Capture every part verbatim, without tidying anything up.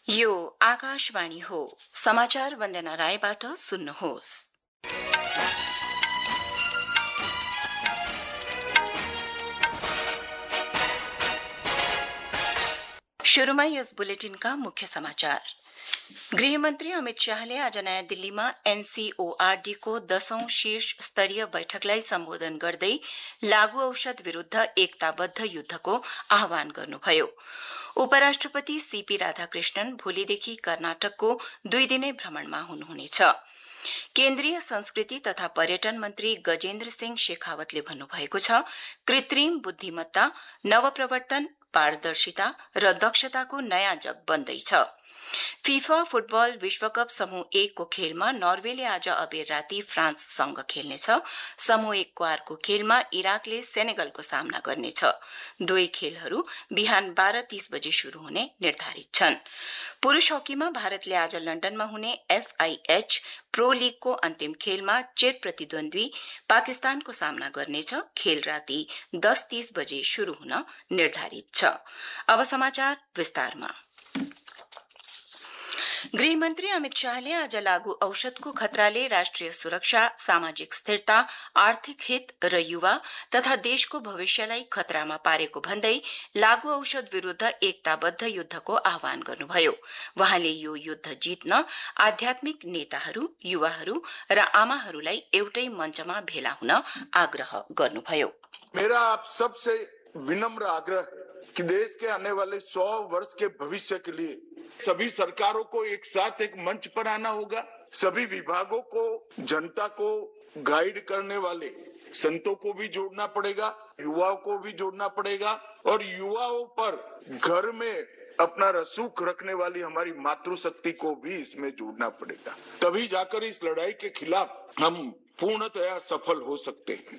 यो आकाशवाणी हो। समाचार वन्दना रायबाट सुन्नुहोस्। शुरूमा यस बुलेटिनका मुख्य समाचार। गृहमन्त्री अमित शाहले आज नयाँ दिल्लीमा एनसीओआरडी को दशौं शीर्ष स्तरीय बैठकलाई सम्बोधन गर्दै लागू औषध विरूद्ध एकताबद्ध युद्धको आह्वान गर्नुभयो। उपराष्ट्रपति सीपी राधाकृष्णन भोलिदेखि कर्नाटकको दुई दिने भ्रमणमा हुनुहुनेछ। केन्द्रीय संस्कृति तथा पर्यटन मन्त्री गजेन्द्र सिंह शेखावतले भन्नुभएको छ, कृत्रिम बुद्धिमत्ता, नवप्रवर्तन, पारदर्शिता र दक्षताको नयाँ जग बन्दैछ। फीफा फुटबल विश्वकप समूह एक को खेलमा नर्वेले आज अबेर राति फ्रान्ससँग खेल्नेछ। समूह एक को अर्को खेलमा इराकले सेनेगलको सामना गर्नेछ। दुवै खेलहरू बिहान बाह्र तीस बजे शुरू हुने निर्धारित छन्। पुरूष हकीमा भारतले आज लण्डनमा हुने एफआईएच प्रो लीगको अन्तिम खेलमा चेर प्रतिद्वन्दी पाकिस्तानको सामना गर्नेछ। खेल राति दस तीस बजे शुरू हुन निर्धारित छ। अब समाचार विस्तारमा। गृहमन्त्री अमित शाहले आज लागू औषधको खतराले राष्ट्रिय सुरक्षा, सामाजिक स्थिरता, आर्थिक हित र युवा तथा देशको भविष्यलाई खतरामा पारेको भन्दै लागू औषध विरूद्ध एकताबद्ध युद्धको आह्वान गर्नुभयो। वहाँले यो युद्ध जित्न आध्यात्मिक नेताहरू, युवाहरू र आमाहरूलाई एउटै मञ्चमा भेला हुन आग्रह गर्नुभयो। मेरा आप सबसे विनम्र आग्रह है कि देश के आने वाले सौ वर्ष के भविष्य के लिए सभी सरकारों को एक साथ एक मंच पर आना होगा। सभी विभागों को, जनता को गाइड करने वाले संतों को भी जोड़ना पड़ेगा, युवाओं को भी जोड़ना पड़ेगा और युवाओं पर घर में अपना रसूख रखने वाली हमारी मातृशक्ति को भी इसमें जोड़ना पड़ेगा। तभी जाकर इस लड़ाई के खिलाफ हम पूर्णतया सफल हो सकते हैं।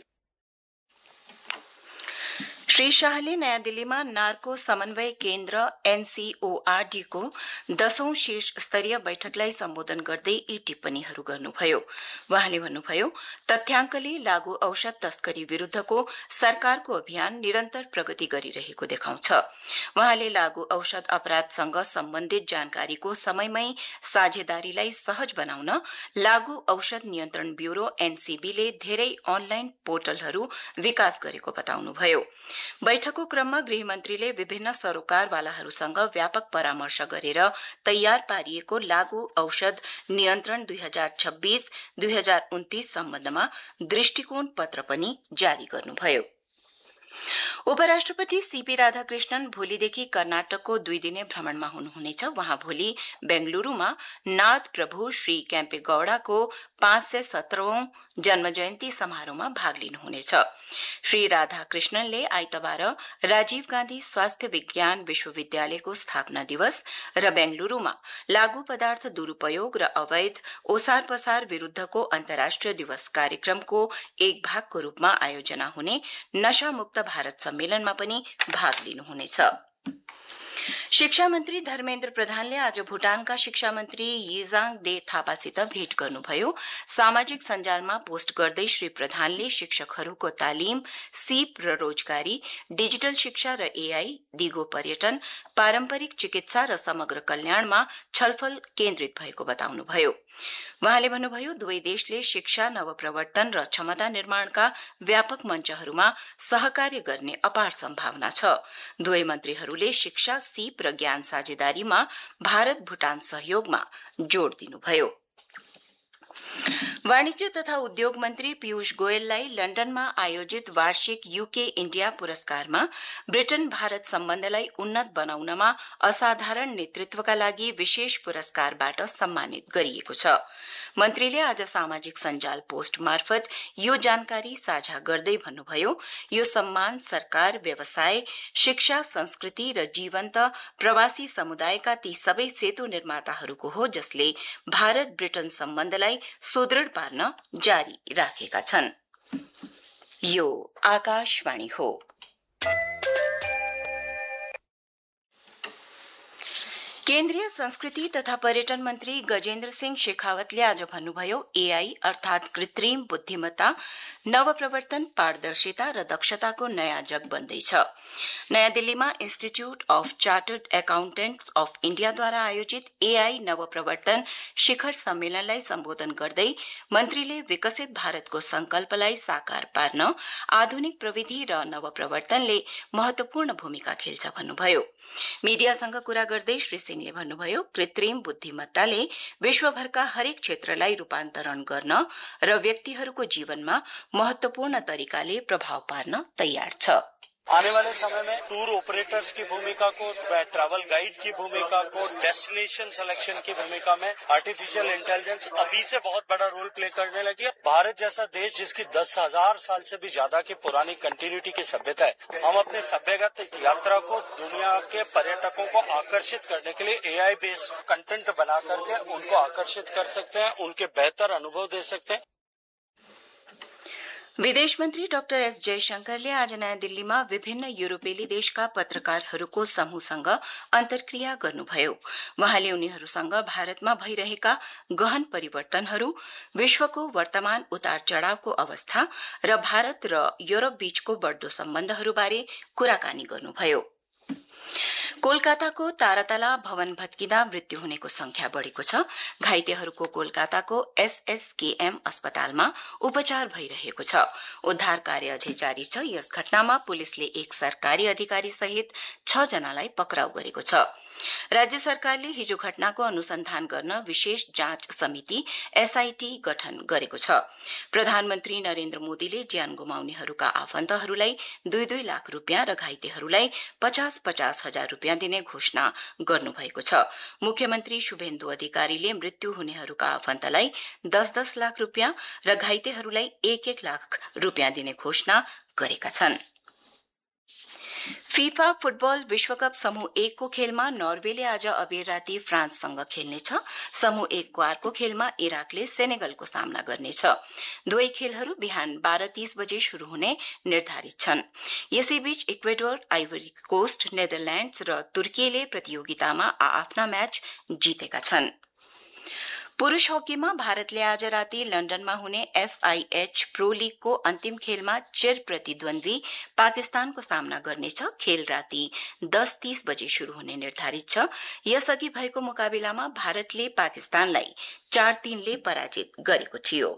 श्री शाहले नयाँ दिल्लीमा नार्को समन्वय केन्द्र एनसीओआरडी को दशौं शीर्ष स्तरीय बैठकलाई सम्बोधन गर्दै यी टिप्पणीहरू गर्नुभयो। वहाँले भन्नुभयो, तथ्याङ्कले लागू औषध तस्करी विरूद्धको सरकारको अभियान निरन्तर प्रगति गरिरहेको देखाउँछ। वहाँले लागू औषध अपराधसँग सम्बन्धित जानकारीको समयमै साझेदारीलाई सहज बनाउन लागू औषध नियन्त्रण ब्यूरो एनसीबीले धेरै अनलाइन पोर्टलहरू विकास गरेको बताउनुभयो। बैठकको क्रममा गृहमन्त्रीले विभिन्न सरोकारवालाहरूसँग व्यापक परामर्श गरेर तयार पारिएको लागू औषध नियन्त्रण दुई हजार छब्बीस दुई हजार उन्तीस सम्बन्धमा दृष्टिकोण पत्र पनि जारी गर्नुभयो। उपराष्ट्रपति सीपी राधाकृष्णन भोलिदेखि कर्नाटकको दुई दिने भ्रमणमा हुनुहुनेछ। वहाँ भोलि बेंगलुरूमा नाथ प्रभु श्री क्याम्पे गौडाको पाँच सय सत्रहौं जन्मजयन्ती समारोहमा भाग लिनुहुनेछ। श्री राधाकृष्णनले आइतबार राजीव गान्धी स्वास्थ्य विज्ञान विश्वविद्यालयको स्थापना दिवस र बेंगलुरूमा लागू पदार्थ दुरूपयोग र अवैध ओसार पसार विरूद्धको अन्तर्राष्ट्रिय दिवस कार्यक्रमको एक भागको रूपमा आयोजना हुने नशामुक्त भारत सम्मेलनमा पनि भाग लिनुहुनेछ। शिक्षा मन्त्री धर्मेन्द्र प्रधानले आज भूटानका शिक्षा मन्त्री यिजाङ दे थापासित भेट गर्नुभयो। सामाजिक सञ्जालमा पोस्ट गर्दै श्री प्रधानले शिक्षकहरूको तालिम, सीप र रोजगारी, डिजिटल शिक्षा र एआई, दिगो पर्यटन, पारम्परिक चिकित्सा र समग्र कल्याणमा छलफल केन्द्रित भएको बताउनुभयो। वहाँले भन्नुभयो, दुवै देशले शिक्षा, नवप्रवर्तन र क्षमता निर्माणका व्यापक मञ्चहरूमा सहकार्य गर्ने अपार सम्भावना छ। दुवै मन्त्रीहरूले शिक्षा, सीप र ज्ञान साझेदारीमा भारत भूटान सहयोगमा जोड़ दिनुभयो। वाणिज्य तथा उद्योग मन्त्री पीयूष गोयललाई लण्डनमा आयोजित वार्षिक यूके इण्डिया पुरस्कारमा ब्रिटेन भारत सम्बन्धलाई उन्नत बनाउनमा असाधारण नेतृत्वका लागि विशेष पुरस्कारबाट सम्मानित गरिएको छ। मन्त्रीले आज सामाजिक सञ्जाल पोस्ट मार्फत यो जानकारी साझा गर्दै भन्नुभयो, यो सम्मान सरकार, व्यवसाय, शिक्षा, संस्कृति र जीवन्त प्रवासी समुदायका ती सबै सेतु निर्माताहरूको हो जसले भारत ब्रिटेन सम्बन्धलाई सुदृढ पार्न जारी राखेका छन्। यो आकाशवाणी हो। केन्द्रीय संस्कृति तथा पर्यटन मन्त्री गजेन्द्र सिंह शेखावतले आज भन्नुभयो एआई अर्थात कृत्रिम बुद्धिमत्ता नवप्रवर्तन पारदर्शिता र दक्षताको नयाँ जग बन्दैछ। नयाँ दिल्लीमा institute of chartered accountants of इण्डियाद्वारा आयोजित एआई नवप्रवर्तन शिखर सम्मेलनलाई सम्बोधन गर्दै मन्त्रीले विकसित भारतको संकल्पलाई साकार पार्न आधुनिक प्रविधि र नवप्रवर्तनले महत्वपूर्ण भूमिका खेल्छ भन्नुभयो। मीडियासँग कुरा गर्दै श्री सिंहले भन्नुभयो कृत्रिम बुद्धिमत्ताले विश्वभरका हरेक क्षेत्रलाई रूपान्तरण गर्न र व्यक्तिहरूको जीवनमा महत्वपूर्ण तरिकाले प्रभाव पार्न तयार छ। आने वाले समय में टूर ऑपरेटर्स की भूमिका को, ट्रैवल गाइड की भूमिका को, डेस्टिनेशन सिलेक्शन की भूमिका में आर्टिफिशियल इंटेलिजेंस अभी से बहुत बड़ा रोल प्ले करने लगी है। भारत जैसा देश जिसकी दस हजार साल से भी ज्यादा की पुरानी कंटिन्यूटी की सभ्यता है, हम अपने सभ्यगत यात्रा को दुनिया के पर्यटकों को आकर्षित करने के लिए एआई बेस्ड कंटेंट बना करके उनको आकर्षित कर सकते हैं, उनके बेहतर अनुभव दे सकते हैं। विदेश मन्त्री डाक्टर एस जयशंकरले आज नयाँ दिल्लीमा विभिन्न युरोपेली देशका पत्रकारहरूको समूहसँग अन्तर्क्रिया गर्नुभयो। वहाँले उनीहरूसँग भारतमा भइरहेका गहन परिवर्तनहरू, विश्वको वर्तमान उतार चढ़ावको अवस्था र भारत र यूरोप बीचको बढ़दो सम्बन्धहरूबारे कुराकानी गर्नुभयो। कोलकाताको तारातला भवन भत्किँदा मृत्यु हुनेको संख्या बढ़ेको छ। घाइतेहरूको कोलकाताको एसएसकेएम अस्पतालमा उपचार भइरहेको छ। उद्धार कार्य अझै जारी छ। यस घटनामा पुलिसले एक सरकारी अधिकारी सहित छ जनालाई पक्राउ गरेको छ। राज्य सरकारले हिजो घटनाको अनुसन्धान गर्न विशेष जाँच समिति एसआईटी गठन गरेको छ। प्रधानमन्त्री नरेन्द्र मोदीले ज्यान गुमाउनेहरूका आफन्तहरूलाई दुई दुई लाख रूपियाँ र घाइतेहरूलाई पचास पचास हजार रूपियाँ दिने घोषणा गर्नुभएको छ। मुख्यमन्त्री शुभेन्दु अधिकारीले मृत्यु हुनेहरूका आफन्तलाई दस दस लाख रूपियाँ र घाइतेहरूलाई एक एक लाख रूपियाँ दिने घोषणा गरेका छन्। फीफा फुटबल विश्वकप समूह एक को खेलमा नर्वेले आज अबेर राति फ्रान्ससँग खेल्नेछ। समूह एक को अर्को खेलमा इराकले सेनेगलको सामना गर्नेछ। दुवै खेलहरू बिहान बाह्र तीस बजे शुरू हुने निर्धारित छन्। यसैबीच इक्वेडोर, आइभरी कोस्ट, नेदरल्याण्ड्स र तुर्कीले प्रतियोगितामा आफ्ना म्याच जितेका छन्। पुरूष हकीमा भारतले आज राति लण्डनमा हुने एफआईएच प्रो लीगको अन्तिम खेलमा चिर प्रतिद्वन्दी पाकिस्तानको सामना गर्नेछ। खेल राति दस तीस बजे शुरू हुने निर्धारित छ। यसअघि भएको मुकाबलामा भारतले पाकिस्तानलाई चार तीनले पराजित गरेको थियो।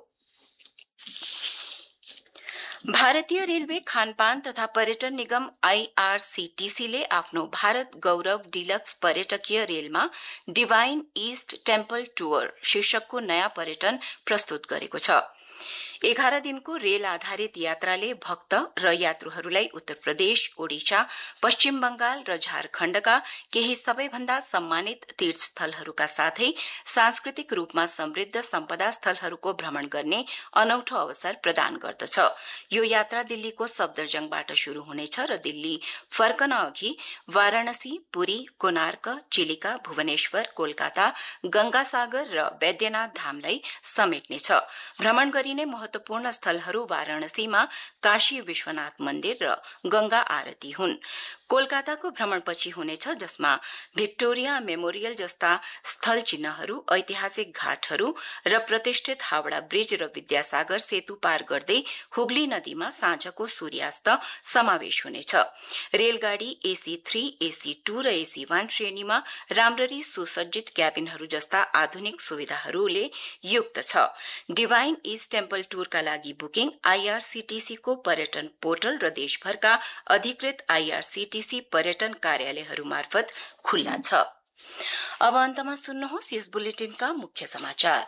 भारतीय रेलवे खानपान तथा पर्यटन निगम आईआरसीटीसी ले आफ्नो भारत गौरव डिलक्स पर्यटकीय रेलमा डिभाइन ईस्ट टेम्पल टूर शीर्षकको नयाँ पर्यटन प्रस्तुत गरेको छ। एघार दिनको रेल आधारित यात्राले भक्त र यात्रुहरूलाई उत्तर प्रदेश, ओडिशा, पश्चिम बंगाल र झारखण्डका केही सबैभन्दा सम्मानित तीर्थस्थलहरूका साथै सांस्कृतिक रूपमा समृद्ध सम्पदा स्थलहरूको भ्रमण गर्ने अनौठो अवसर प्रदान गर्दछ। यो यात्रा दिल्लीको सफदरजंगबाट शुरू हुनेछ र दिल्ली फर्कन अघि वाराणसी, पुरी, कोणार्क, चिलिका, भुवनेश्वर, कोलकाता, गंगासागर र वैद्यनाथ धामलाई समेट्नेछ। भ्रमण गरिने महत्वपूर्ण स्थलहरू वाराणसीमा काशी विश्वनाथ मन्दिर र गंगा आरती हुन्। कोलकाताको भ्रमणपछि हुनेछ, जसमा भिक्टोरिया मेमोरियल जस्ता स्थल चिन्हहरू, ऐतिहासिक घाटहरू र प्रतिष्ठित हावड़ा ब्रिज र विद्यासागर सेतु पार गर्दै हुगली नदीमा साँझको सूर्यास्त समावेश हुनेछ। रेलगाड़ी एसी थ्री, एसी टू र एसी वन श्रेणीमा राम्ररी सुसज्जित क्याबिनहरू जस्ता आधुनिक सुविधाहरूले युक्त छ। डिभाइन ईस्ट टेम्पल टूरका लागि बुकिङ आईआरसीटीसी को पर्यटन पोर्टल र देशभरका अधिकृत आईआरसीटीसी पर्यटन कार्यालयहरू मार्फत खुल्ला छ। अब अन्तमा सुन्नुहोस् यस बुलेटिनका मुख्य समाचार।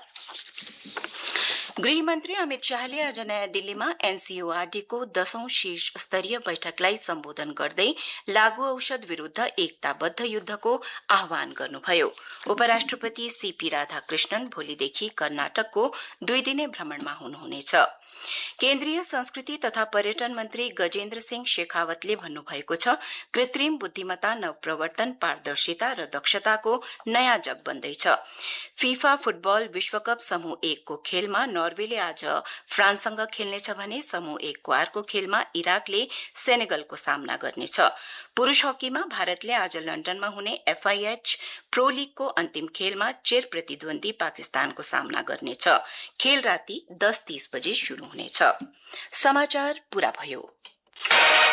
गृहमन्त्री अमित शाहले आज नयाँ दिल्लीमा एनसीओआरडीको दशौं शीर्ष स्तरीय बैठकलाई सम्बोधन गर्दै लागू औषध विरूद्ध एकताबद्ध युद्धको आह्वान गर्नुभयो। उपराष्ट्रपति सीपी राधाकृष्णन भोलिदेखि कर्नाटकको दुई दिने भ्रमणमा हुनुहुनेछ। केन्द्रीय संस्कृति तथा पर्यटन मन्त्री गजेन्द्र सिंह शेखावतले भन्नुभएको छ, कृत्रिम बुद्धिमत्ता नवप्रवर्तन, पारदर्शिता र दक्षताको नयाँ जग बन्दैछ। फीफा फुटबल विश्वकप समूह एक को खेलमा नर्वेले आज फ्रान्ससँग खेल्नेछ भने समूह एक को अर्को खेलमा इराकले सेनेगलको सामना गर्नेछ। पुरुष हकीमा भारतले आज लन्डनमा हुने एफआईएच प्रो लीगको अन्तिम खेलमा चिर प्रतिद्वन्दी पाकिस्तानको सामना गर्नेछ। खेल राति दस तीस बजे शुरू हुनेछ। समाचार पूरा भयो।